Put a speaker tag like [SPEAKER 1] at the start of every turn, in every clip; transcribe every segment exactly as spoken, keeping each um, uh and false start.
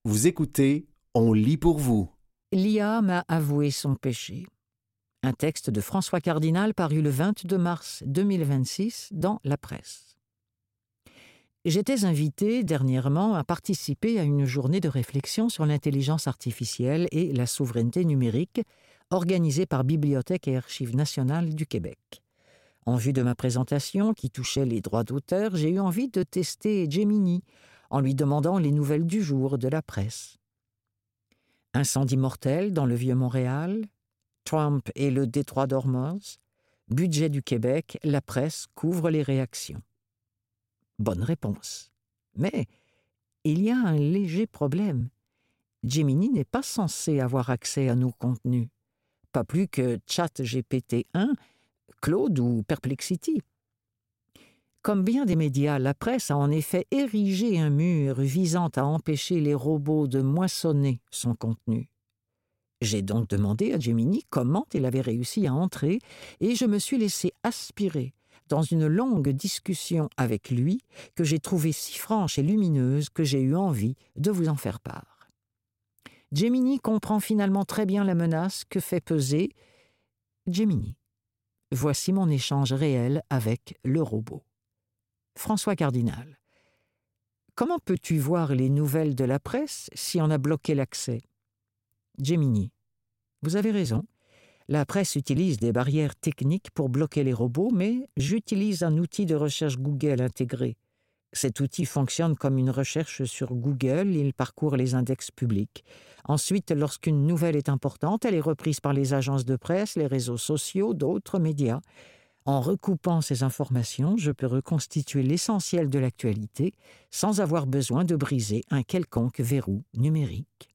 [SPEAKER 1] Vous écoutez, on lit pour vous.
[SPEAKER 2] L'I A m'a avoué son péché. Un texte de François Cardinal paru le vingt-deux mars deux mille vingt-six dans La Presse. J'étais invité dernièrement à participer à une journée de réflexion sur l'intelligence artificielle et la souveraineté numérique organisée par Bibliothèque et Archives nationales du Québec. En vue de ma présentation qui touchait les droits d'auteur, j'ai eu envie de tester Gemini en lui demandant les nouvelles du jour de la presse. Incendie mortel dans le Vieux-Montréal, Trump et le détroit d'Ormuz, budget du Québec, la presse couvre les réactions. Bonne réponse. Mais il y a un léger problème. Gemini n'est pas censé avoir accès à nos contenus, pas plus que ChatGPT un, Claude ou Perplexity. Comme bien des médias, la presse a en effet érigé un mur visant à empêcher les robots de moissonner son contenu. J'ai donc demandé à Gemini comment il avait réussi à entrer et je me suis laissé aspirer dans une longue discussion avec lui que j'ai trouvée si franche et lumineuse que j'ai eu envie de vous en faire part. Gemini comprend finalement très bien la menace que fait peser Gemini. Voici mon échange réel avec le robot. François Cardinal. Comment peux-tu voir les nouvelles de la presse si on a bloqué l'accès? Gemini. Vous avez raison. La presse utilise des barrières techniques pour bloquer les robots, mais j'utilise un outil de recherche Google intégré. Cet outil fonctionne comme une recherche sur Google, il parcourt les index publics. Ensuite, lorsqu'une nouvelle est importante, elle est reprise par les agences de presse, les réseaux sociaux, d'autres médias. En recoupant ces informations, je peux reconstituer l'essentiel de l'actualité sans avoir besoin de briser un quelconque verrou numérique.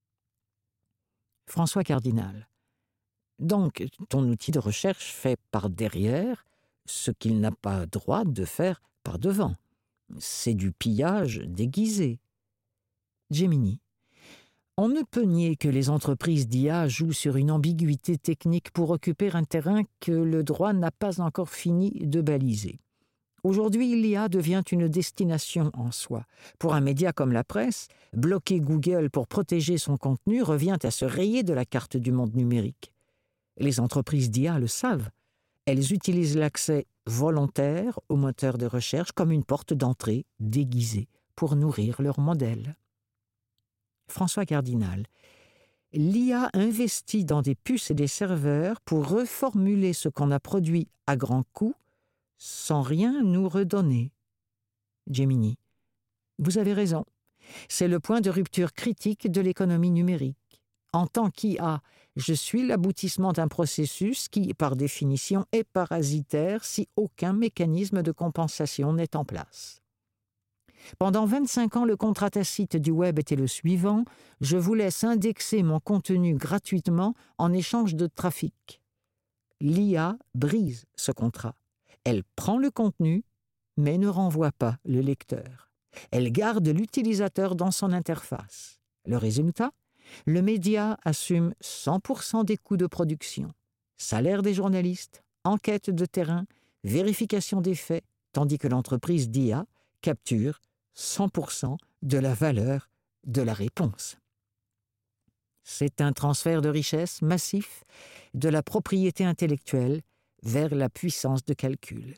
[SPEAKER 2] François Cardinal. Donc, ton outil de recherche fait par derrière ce qu'il n'a pas droit de faire par devant. C'est du pillage déguisé. Gemini. On ne peut nier que les entreprises d'I A jouent sur une ambiguïté technique pour occuper un terrain que le droit n'a pas encore fini de baliser. Aujourd'hui, l'I A devient une destination en soi. Pour un média comme la presse, bloquer Google pour protéger son contenu revient à se rayer de la carte du monde numérique. Les entreprises d'I A le savent. Elles utilisent l'accès volontaire au moteur de recherche comme une porte d'entrée déguisée pour nourrir leur modèle. François Cardinal. L'I A investit dans des puces et des serveurs pour reformuler ce qu'on a produit à grands coups sans rien nous redonner. Gemini. Vous avez raison. C'est le point de rupture critique de l'économie numérique. En tant qu'I A, je suis l'aboutissement d'un processus qui, par définition, est parasitaire si aucun mécanisme de compensation n'est en place. Pendant vingt-cinq ans, le contrat tacite du web était le suivant: je vous laisse indexer mon contenu gratuitement en échange de trafic. L'I A brise ce contrat. Elle prend le contenu, mais ne renvoie pas le lecteur. Elle garde l'utilisateur dans son interface. Le résultat? Le média assume cent pour cent des coûts de production, salaire des journalistes, enquête de terrain, vérification des faits, tandis que l'entreprise d'I A capture cent pour cent de la valeur de la réponse. C'est un transfert de richesse massif de la propriété intellectuelle vers la puissance de calcul.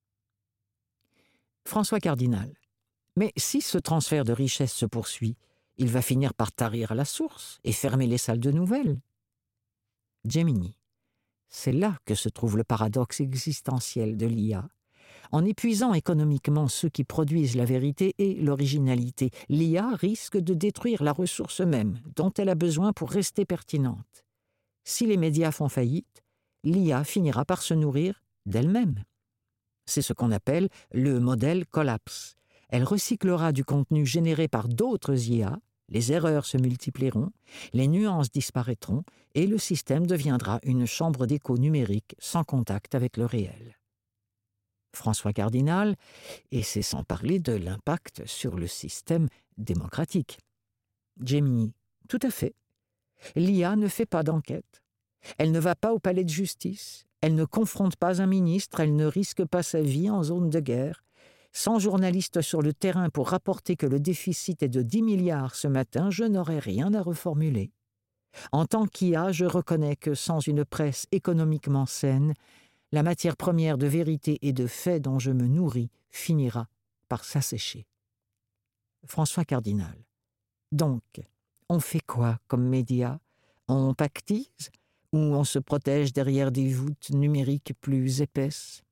[SPEAKER 2] François Cardinal. Mais si ce transfert de richesse se poursuit, il va finir par tarir la source et fermer les salles de nouvelles. Gemini. C'est là que se trouve le paradoxe existentiel de l'I A. En épuisant économiquement ceux qui produisent la vérité et l'originalité, l'I A risque de détruire la ressource même dont elle a besoin pour rester pertinente. Si les médias font faillite, l'I A finira par se nourrir d'elle-même. C'est ce qu'on appelle le modèle collapse. Elle recyclera du contenu généré par d'autres I A, les erreurs se multiplieront, les nuances disparaîtront et le système deviendra une chambre d'écho numérique sans contact avec le réel. François Cardinal, et c'est sans parler de l'impact sur le système démocratique. Gemini. Tout à fait. L'I A ne fait pas d'enquête. Elle ne va pas au palais de justice. Elle ne confronte pas un ministre. Elle ne risque pas sa vie en zone de guerre. Sans journaliste sur le terrain pour rapporter que le déficit est de dix milliards ce matin, je n'aurais rien à reformuler. En tant qu'I A, je reconnais que sans une presse économiquement saine, la matière première de vérité et de faits dont je me nourris finira par s'assécher. François Cardinal. Donc, on fait quoi comme média? On pactise ou on se protège derrière des voûtes numériques plus épaisses?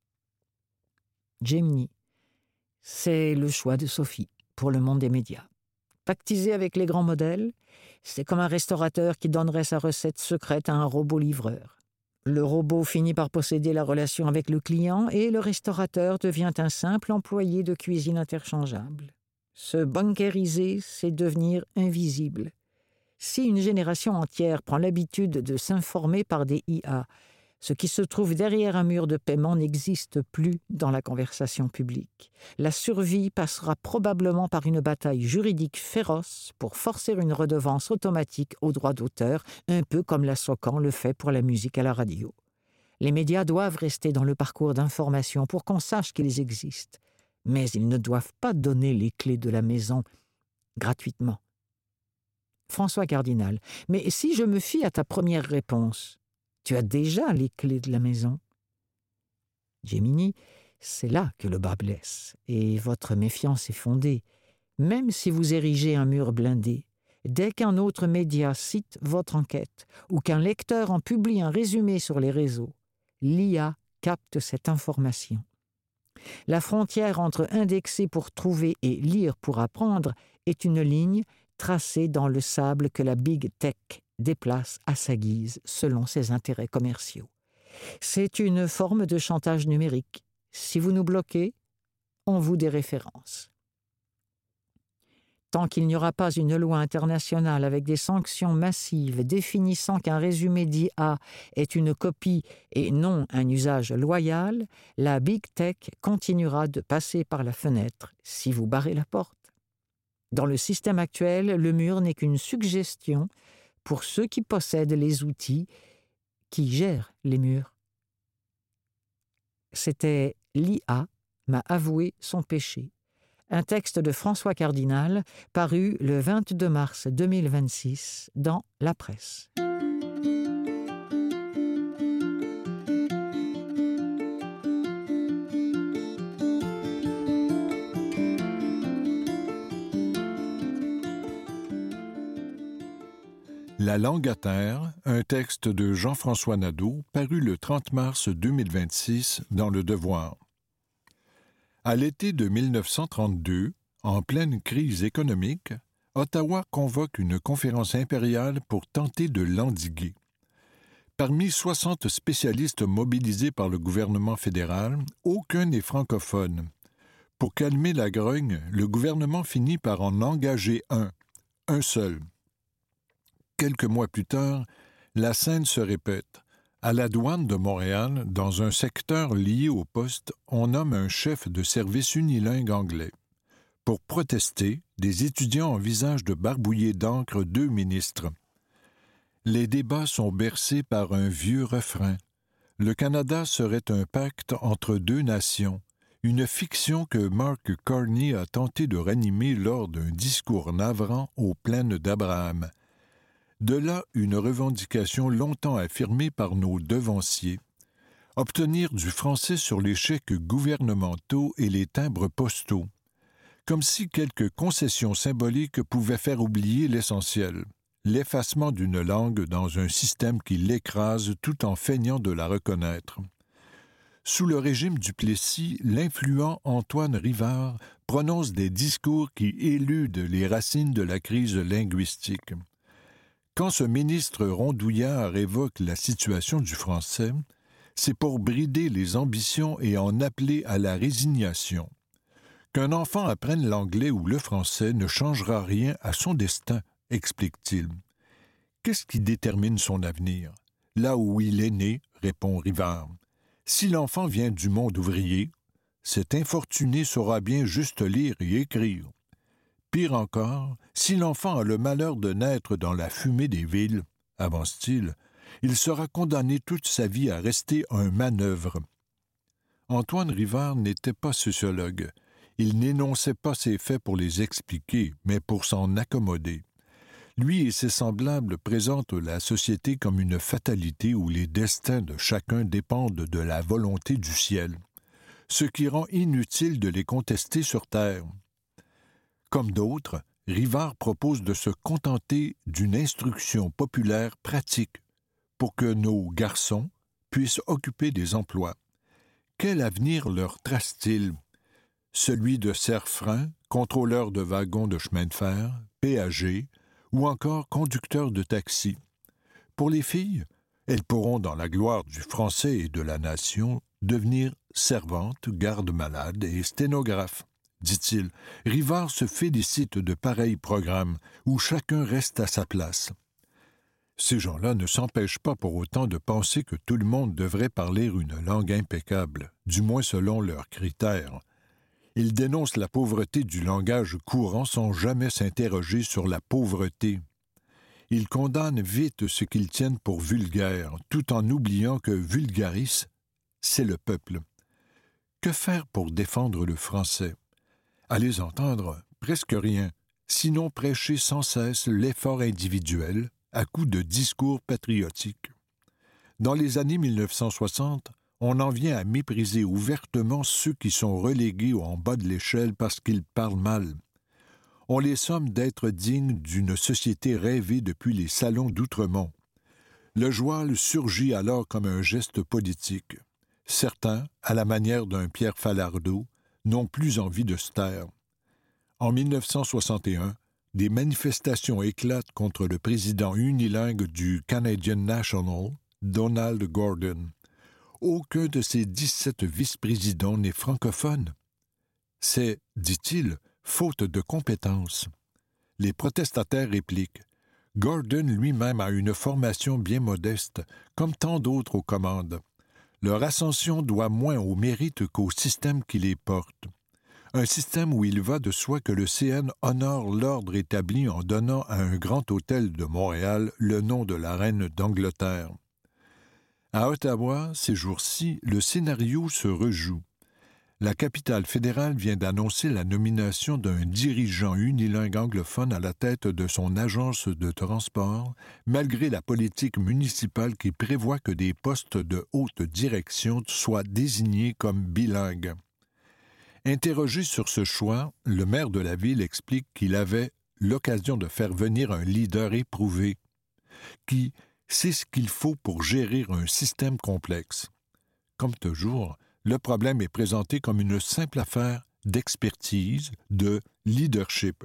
[SPEAKER 2] Gemini. C'est le choix de Sophie pour le monde des médias. Pactiser avec les grands modèles, c'est comme un restaurateur qui donnerait sa recette secrète à un robot livreur. Le robot finit par posséder la relation avec le client et le restaurateur devient un simple employé de cuisine interchangeable. Se bankériser, c'est devenir invisible. Si une génération entière prend l'habitude de s'informer par des I A, ce qui se trouve derrière un mur de paiement n'existe plus dans la conversation publique. La survie passera probablement par une bataille juridique féroce pour forcer une redevance automatique aux droits d'auteur, un peu comme la SOCAN le fait pour la musique à la radio. Les médias doivent rester dans le parcours d'information pour qu'on sache qu'ils existent, mais ils ne doivent pas donner les clés de la maison gratuitement. François Cardinal, mais si je me fie à ta première réponse, tu as déjà les clés de la maison. Gemini, c'est là que le bas blesse, et votre méfiance est fondée. Même si vous érigez un mur blindé, dès qu'un autre média cite votre enquête ou qu'un lecteur en publie un résumé sur les réseaux, l'I A capte cette information. La frontière entre indexer pour trouver et lire pour apprendre est une ligne tracée dans le sable que la Big Tech déplace à sa guise selon ses intérêts commerciaux. C'est une forme de chantage numérique. Si vous nous bloquez, on vous déréférence. Tant qu'il n'y aura pas une loi internationale avec des sanctions massives définissant qu'un résumé d'I A est une copie et non un usage loyal, la Big Tech continuera de passer par la fenêtre si vous barrez la porte. Dans le système actuel, le mur n'est qu'une suggestion pour ceux qui possèdent les outils qui gèrent les murs. C'était l'I A m'a avoué son péché. Un texte de François Cardinal paru le vingt-deux mars deux mille vingt-six dans La Presse.
[SPEAKER 3] La langue à terre, un texte de Jean-François Nadeau, paru le trente mars deux mille vingt-six dans Le Devoir. À l'été de mille neuf cent trente-deux, en pleine crise économique, Ottawa convoque une conférence impériale pour tenter de l'endiguer. Parmi soixante spécialistes mobilisés par le gouvernement fédéral, aucun n'est francophone. Pour calmer la grogne, le gouvernement finit par en engager un, un seul. Quelques mois plus tard, la scène se répète. À la douane de Montréal, dans un secteur lié au poste, on nomme un chef de service unilingue anglais. Pour protester, des étudiants envisagent de barbouiller d'encre deux ministres. Les débats sont bercés par un vieux refrain. Le Canada serait un pacte entre deux nations, une fiction que Mark Carney a tenté de ranimer lors d'un discours navrant aux plaines d'Abraham. De là une revendication longtemps affirmée par nos devanciers. Obtenir du français sur les chèques gouvernementaux et les timbres postaux. Comme si quelques concessions symboliques pouvaient faire oublier l'essentiel, l'effacement d'une langue dans un système qui l'écrase tout en feignant de la reconnaître. Sous le régime du Plessis, l'influent Antoine Rivard prononce des discours qui éludent les racines de la crise linguistique. Quand ce ministre rondouillard évoque la situation du français, c'est pour brider les ambitions et en appeler à la résignation. Qu'un enfant apprenne l'anglais ou le français ne changera rien à son destin, explique-t-il. Qu'est-ce qui détermine son avenir? Là où il est né, répond Rivard. Si l'enfant vient du monde ouvrier, cet infortuné saura bien juste lire et écrire. Pire encore, si l'enfant a le malheur de naître dans la fumée des villes, avance-t-il, il sera condamné toute sa vie à rester un manœuvre. Antoine Rivard n'était pas sociologue. Il n'énonçait pas ses faits pour les expliquer, mais pour s'en accommoder. Lui et ses semblables présentent la société comme une fatalité où les destins de chacun dépendent de la volonté du ciel, ce qui rend inutile de les contester sur terre. Comme d'autres, Rivard propose de se contenter d'une instruction populaire pratique pour que nos garçons puissent occuper des emplois. Quel avenir leur trace-t-il? Celui de serre-frein, contrôleur de wagons de chemin de fer, péager, ou encore conducteur de taxi. Pour les filles, elles pourront, dans la gloire du français et de la nation, devenir servantes, gardes-malades et sténographes, dit-il. Rivard se félicite de pareils programmes où chacun reste à sa place. Ces gens-là ne s'empêchent pas pour autant de penser que tout le monde devrait parler une langue impeccable, du moins selon leurs critères. Ils dénoncent la pauvreté du langage courant sans jamais s'interroger sur la pauvreté. Ils condamnent vite ce qu'ils tiennent pour vulgaire, tout en oubliant que vulgaris, c'est le peuple. Que faire pour défendre le français? À les entendre, presque rien, sinon prêcher sans cesse l'effort individuel à coups de discours patriotiques. Dans les années mille neuf cent soixante, on en vient à mépriser ouvertement ceux qui sont relégués en bas de l'échelle parce qu'ils parlent mal. On les somme d'être dignes d'une société rêvée depuis les salons d'Outremont. Le joual surgit alors comme un geste politique. Certains, à la manière d'un Pierre Falardeau, n'ont plus envie de se taire. En mille neuf cent soixante et un, des manifestations éclatent contre le président unilingue du Canadian National, Donald Gordon. Aucun de ces dix-sept vice-présidents n'est francophone. C'est, dit-il, faute de compétences. Les protestataires répliquent. Gordon lui-même a une formation bien modeste, comme tant d'autres aux commandes. Leur ascension doit moins au mérite qu'au système qui les porte. Un système où il va de soi que le C N honore l'ordre établi en donnant à un grand hôtel de Montréal le nom de la reine d'Angleterre. À Ottawa, ces jours-ci, le scénario se rejoue. La capitale fédérale vient d'annoncer la nomination d'un dirigeant unilingue anglophone à la tête de son agence de transport, malgré la politique municipale qui prévoit que des postes de haute direction soient désignés comme bilingues. Interrogé sur ce choix, le maire de la ville explique qu'il avait l'occasion de faire venir un leader éprouvé, qui c'est ce qu'il faut pour gérer un système complexe. Comme toujours, le problème est présenté comme une simple affaire d'expertise, de leadership.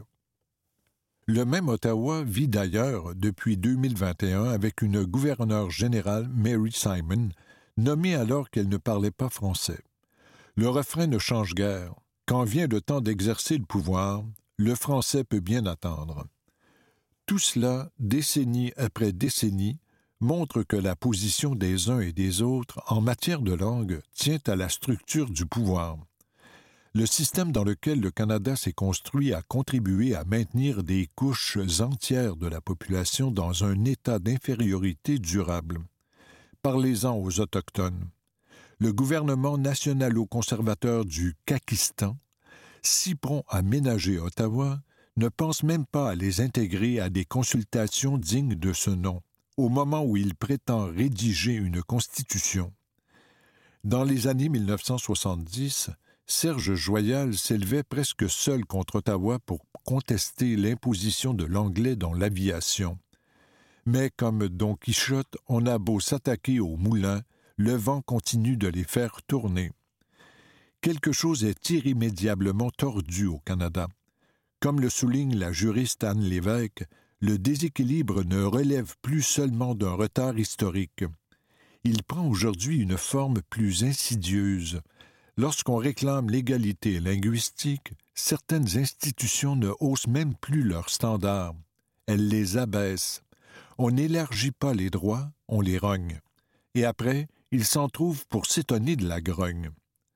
[SPEAKER 3] Le même Ottawa vit d'ailleurs depuis deux mille vingt et un avec une gouverneure générale, Mary Simon, nommée alors qu'elle ne parlait pas français. Le refrain ne change guère. Quand vient le temps d'exercer le pouvoir, le français peut bien attendre. Tout cela, décennie après décennie, montre que la position des uns et des autres en matière de langue tient à la structure du pouvoir. Le système dans lequel le Canada s'est construit a contribué à maintenir des couches entières de la population dans un état d'infériorité durable. Parlez-en aux Autochtones. Le gouvernement nationalo-conservateur du Kakistan, si prompt à ménager Ottawa, ne pense même pas à les intégrer à des consultations dignes de ce nom, au moment où il prétend rédiger une constitution. Dans les années mille neuf cent soixante-dix, Serge Joyal s'élevait presque seul contre Ottawa pour contester l'imposition de l'anglais dans l'aviation. Mais comme Don Quichotte, on a beau s'attaquer aux moulins, le vent continue de les faire tourner. Quelque chose est irrémédiablement tordu au Canada. Comme le souligne la juriste Anne Lévesque, le déséquilibre ne relève plus seulement d'un retard historique. Il prend aujourd'hui une forme plus insidieuse. Lorsqu'on réclame l'égalité linguistique, certaines institutions ne haussent même plus leurs standards. Elles les abaissent. On n'élargit pas les droits, on les rogne. Et après, ils s'en trouvent pour s'étonner de la grogne.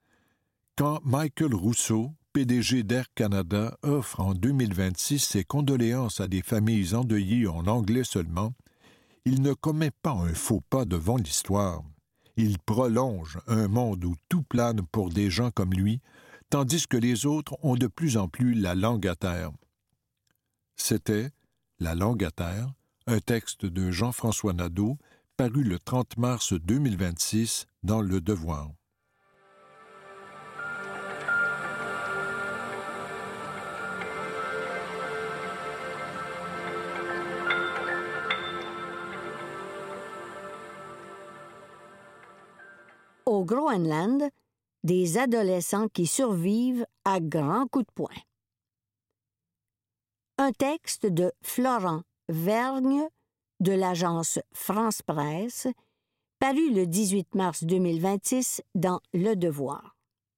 [SPEAKER 3] Quand Michael Rousseau, P D G d'Air Canada, offre en deux mille vingt-six ses condoléances à des familles endeuillées en anglais seulement, il ne commet pas un faux pas devant l'histoire. Il prolonge un monde où tout plane pour des gens comme lui, tandis que les autres ont de plus en plus la langue à terre. C'était La langue à terre, un texte de Jean-François Nadeau, paru le trente mars deux mille vingt-six dans Le Devoir.
[SPEAKER 4] Au Groenland, des adolescents qui survivent à grands coups de poing. Un texte de Florent Vergne de l'agence France Presse, paru le dix-huit mars deux mille vingt-six dans Le Devoir.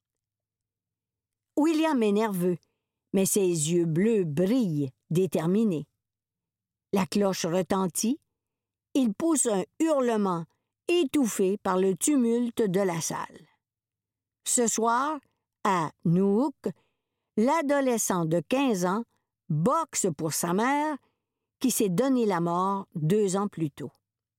[SPEAKER 4] William est nerveux, mais ses yeux bleus brillent, déterminés. La cloche retentit, il pousse un hurlement étouffé par le tumulte de la salle. Ce soir, à Nuuk, l'adolescent de quinze ans boxe pour sa mère qui s'est donné la mort deux ans plus tôt.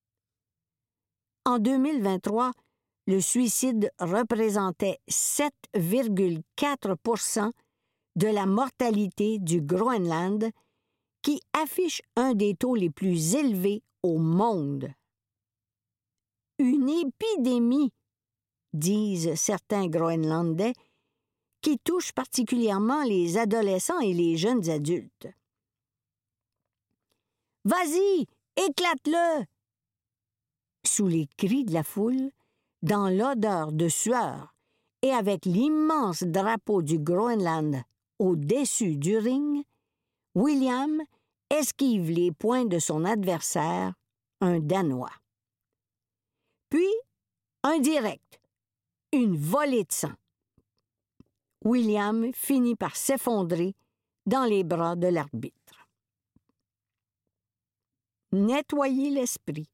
[SPEAKER 4] En deux mille vingt-trois, le suicide représentait sept virgule quatre pour cent de la mortalité du Groenland, qui affiche un des taux les plus élevés au monde. Une épidémie, disent certains Groenlandais, qui touche particulièrement les adolescents et les jeunes adultes. « Vas-y, éclate-le !» Sous les cris de la foule, dans l'odeur de sueur et avec l'immense drapeau du Groenland au-dessus du ring, William esquive les poings de son adversaire, un Danois. Puis, un direct, une volée de sang. William finit par s'effondrer dans les bras de l'arbitre. Nettoyer l'esprit.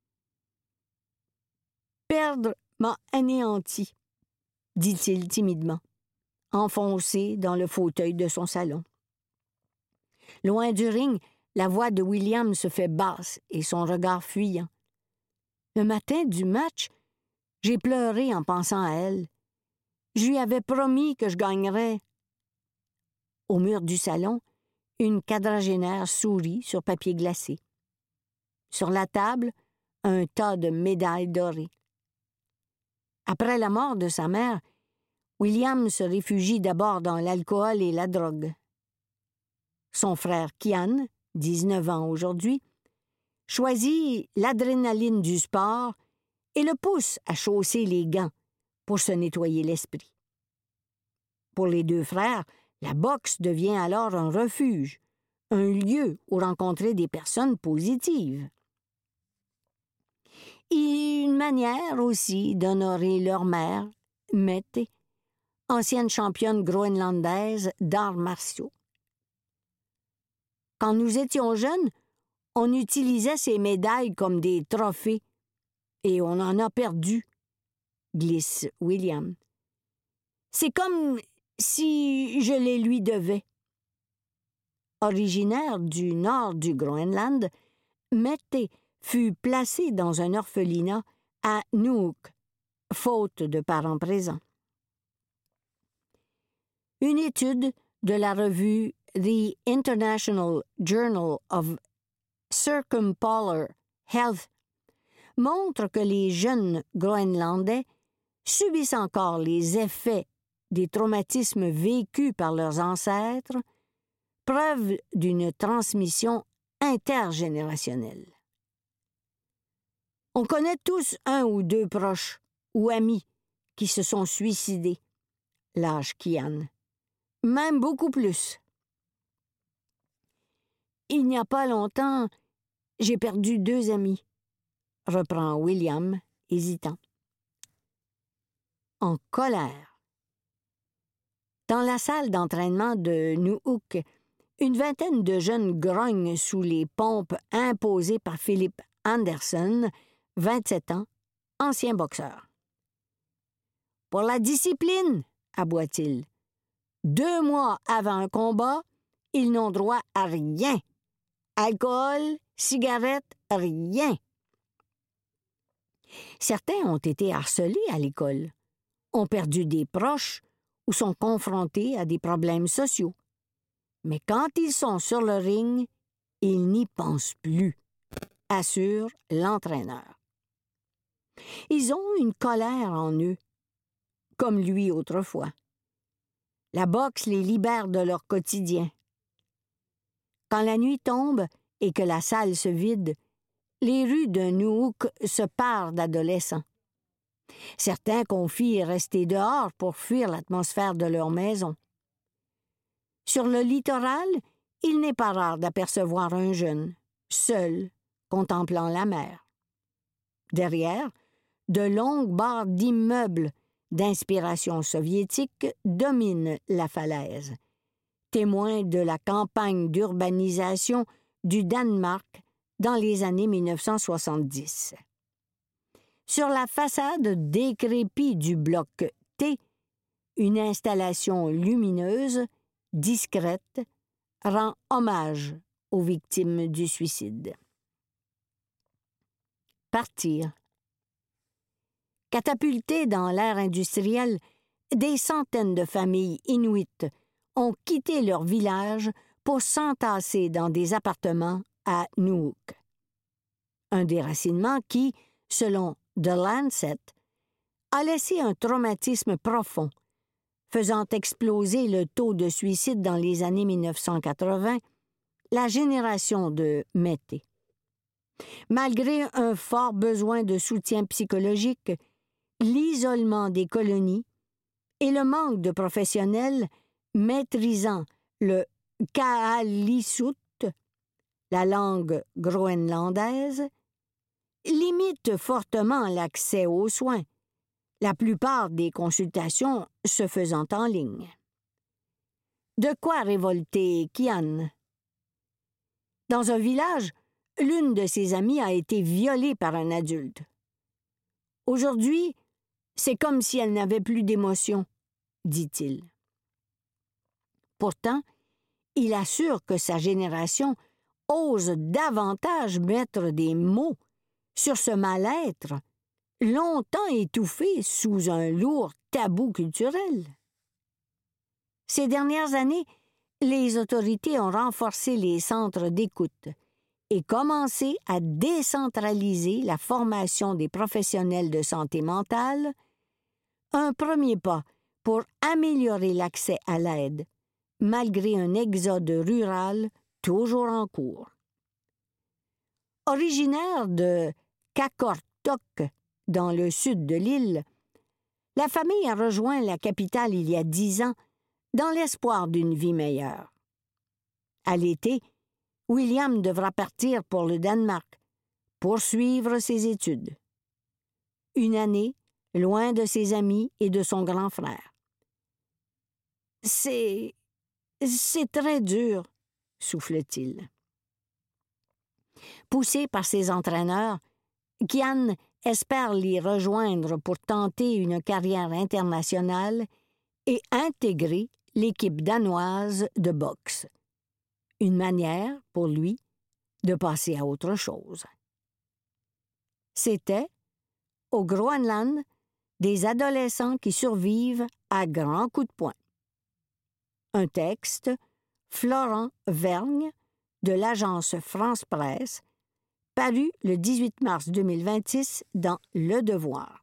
[SPEAKER 4] Perdre m'a anéanti, dit-il timidement, enfoncé dans le fauteuil de son salon. Loin du ring, la voix de William se fait basse et son regard fuyant. Le matin du match, j'ai pleuré en pensant à elle. Je lui avais promis que je gagnerais. Au mur du salon, une quadragénaire sourit sur papier glacé. Sur la table, un tas de médailles dorées. Après la mort de sa mère, William se réfugie d'abord dans l'alcool et la drogue. Son frère Kian, dix-neuf ans aujourd'hui, choisit l'adrénaline du sport et le pousse à chausser les gants pour se nettoyer l'esprit. Pour les deux frères, la boxe devient alors un refuge, un lieu où rencontrer des personnes positives. Et une manière aussi d'honorer leur mère, Mette, ancienne championne groenlandaise d'arts martiaux. Quand nous étions jeunes, on utilisait ces médailles comme des trophées, et on en a perdu, glisse William. C'est comme si je les lui devais. Originaire du nord du Groenland, Mette fut placée dans un orphelinat à Nuuk, faute de parents présents. Une étude de la revue The International Journal of Circumpolar Health montre que les jeunes Groenlandais subissent encore les effets des traumatismes vécus par leurs ancêtres, preuve d'une transmission intergénérationnelle. On connaît tous un ou deux proches ou amis qui se sont suicidés, lâche Kian, même beaucoup plus. Il n'y a pas longtemps, j'ai perdu deux amis, reprend William, hésitant. En colère. Dans la salle d'entraînement de Nuuk, une vingtaine de jeunes grognent sous les pompes imposées par Philippe Anderson, vingt-sept ans, ancien boxeur. « Pour la discipline, aboie-t-il. Deux mois avant un combat, ils n'ont droit à rien. Alcool, cigarettes, rien. » Certains ont été harcelés à l'école, ont perdu des proches ou sont confrontés à des problèmes sociaux. Mais quand ils sont sur le ring, ils n'y pensent plus, assure l'entraîneur. Ils ont une colère en eux, comme lui autrefois. La boxe les libère de leur quotidien. Quand la nuit tombe et que la salle se vide, les rues de Nuuk se parent d'adolescents. Certains confient rester dehors pour fuir l'atmosphère de leur maison. Sur le littoral, il n'est pas rare d'apercevoir un jeune, seul, contemplant la mer. Derrière, de longues barres d'immeubles d'inspiration soviétique dominent la falaise, témoins de la campagne d'urbanisation du Danemark dans les années mille neuf cent soixante-dix. Sur la façade décrépite du bloc T, une installation lumineuse, discrète, rend hommage aux victimes du suicide. Partir. Catapultées dans l'ère industrielle, des centaines de familles inuites ont quitté leur village pour s'entasser dans des appartements à Nuuk. Un déracinement qui, selon The Lancet, a laissé un traumatisme profond, faisant exploser le taux de suicide dans les années mille neuf cent quatre-vingts, la génération de Mété. Malgré un fort besoin de soutien psychologique, l'isolement des colonies et le manque de professionnels maîtrisant le Kaalisut, la langue groenlandaise, limitent fortement l'accès aux soins, la plupart des consultations se faisant en ligne. De quoi révolter Kian? Dans un village, l'une de ses amies a été violée par un adulte. Aujourd'hui, c'est comme si elle n'avait plus d'émotion, dit-il. Pourtant, il assure que sa génération ose davantage mettre des mots sur ce mal-être longtemps étouffé sous un lourd tabou culturel. Ces dernières années, les autorités ont renforcé les centres d'écoute et commencé à décentraliser la formation des professionnels de santé mentale, un premier pas pour améliorer l'accès à l'aide, malgré un exode rural toujours en cours. Originaire de Qaqortoq, dans le sud de l'île, la famille a rejoint la capitale il y a dix ans dans l'espoir d'une vie meilleure. À l'été, William devra partir pour le Danemark, poursuivre ses études. Une année, loin de ses amis et de son grand frère. C'est... c'est très dur, souffle-t-il. Poussé par ses entraîneurs, Kian espère l'y rejoindre pour tenter une carrière internationale et intégrer l'équipe danoise de boxe. Une manière, pour lui, de passer à autre chose. C'était, au Groenland, des adolescents qui survivent à grands coups de poing. Un texte, Florent Vergne, de l'agence France Presse, paru le dix-huit mars deux mille vingt-six dans Le Devoir.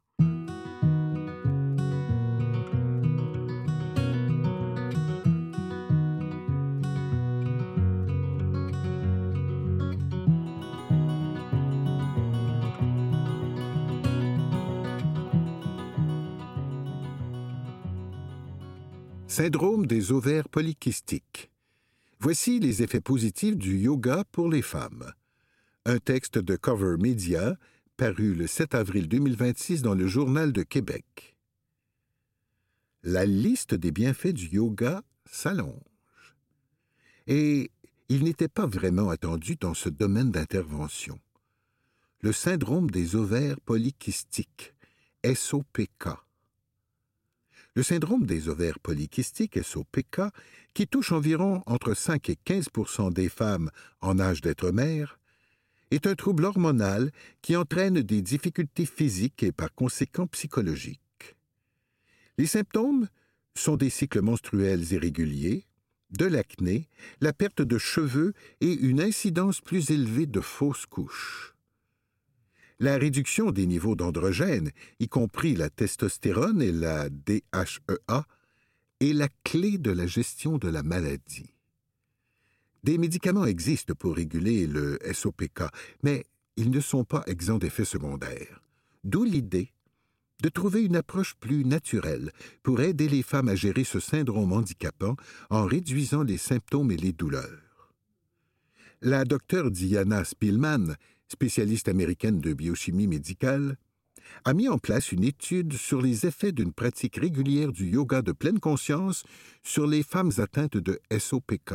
[SPEAKER 3] Syndrome des ovaires polykystiques. Voici les effets positifs du yoga pour les femmes. Un texte de Cover Media, paru le sept avril deux mille vingt-six dans le Journal de Québec. La liste des bienfaits du yoga s'allonge. Et il n'était pas vraiment attendu dans ce domaine d'intervention. Le syndrome des ovaires polykystiques, S O P K. Le syndrome des ovaires polykystiques, S O P K, qui touche environ entre cinq et quinze pour cent des femmes en âge d'être mère, est un trouble hormonal qui entraîne des difficultés physiques et par conséquent psychologiques. Les symptômes
[SPEAKER 5] sont des cycles menstruels irréguliers, de l'acné, la perte de cheveux et une incidence plus élevée de fausses couches. La réduction des niveaux d'androgènes, y compris la testostérone et la D H E A, est la clé de la gestion de la maladie. Des médicaments existent pour réguler le S O P K, mais ils ne sont pas exempts d'effets secondaires. D'où l'idée de trouver une approche plus naturelle pour aider les femmes à gérer ce syndrome handicapant en réduisant les symptômes et les douleurs. La docteure Diana Spillman, spécialiste américaine de biochimie médicale, a mis en place une étude sur les effets d'une pratique régulière du yoga de pleine conscience sur les femmes atteintes de S O P K.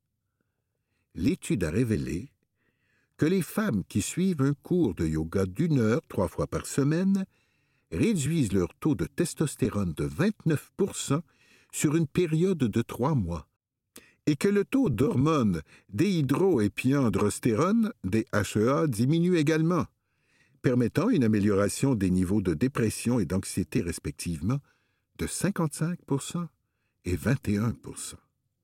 [SPEAKER 5] L'étude a révélé que les femmes qui suivent un cours de yoga d'une heure trois fois par semaine réduisent leur taux de testostérone de vingt-neuf pour cent sur une période de trois mois, et que le taux d'hormones déhydroépiandrostérone, D H E A, diminue également, permettant une amélioration des niveaux de dépression et d'anxiété respectivement de cinquante-cinq pour cent et vingt et un pour cent.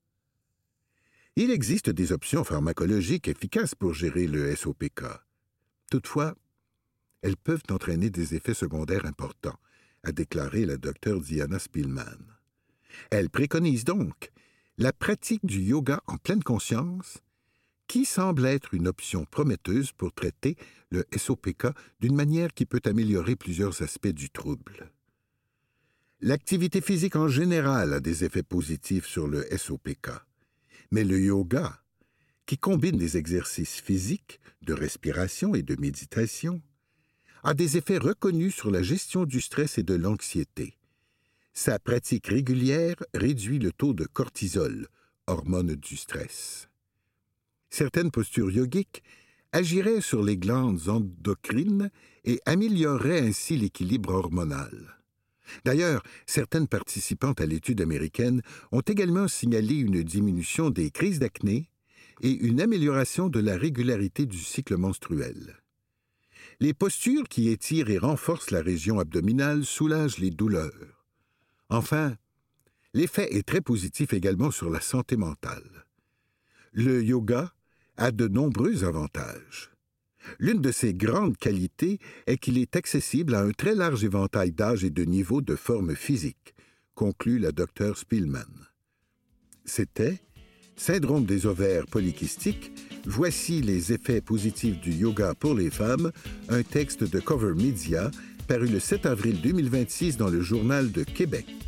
[SPEAKER 5] Il existe des options pharmacologiques efficaces pour gérer le S O P K. Toutefois, elles peuvent entraîner des effets secondaires importants, a déclaré la docteure Diana Spillman. Elle préconise donc la pratique du yoga en pleine conscience, qui semble être une option prometteuse pour traiter le S O P K d'une manière qui peut améliorer plusieurs aspects du trouble. L'activité physique en général a des effets positifs sur le S O P K, mais le yoga, qui combine des exercices physiques, de respiration et de méditation, a des effets reconnus sur la gestion du stress et de l'anxiété. Sa pratique régulière réduit le taux de cortisol, hormone du stress. Certaines postures yogiques agiraient sur les glandes endocrines et amélioreraient ainsi l'équilibre hormonal. D'ailleurs, certaines participantes à l'étude américaine ont également signalé une diminution des crises d'acné et une amélioration de la régularité du cycle menstruel. Les postures qui étirent et renforcent la région abdominale soulagent les douleurs. Enfin, l'effet est très positif également sur la santé mentale. Le yoga a de nombreux avantages. L'une de ses grandes qualités est qu'il est accessible à un très large éventail d'âges et de niveaux de forme physique, conclut la docteure Spillman. C'était Syndrome des ovaires polykystiques, voici les effets positifs du yoga pour les femmes, un texte de Cover Media paru le sept avril deux mille vingt-six dans le Journal de Québec.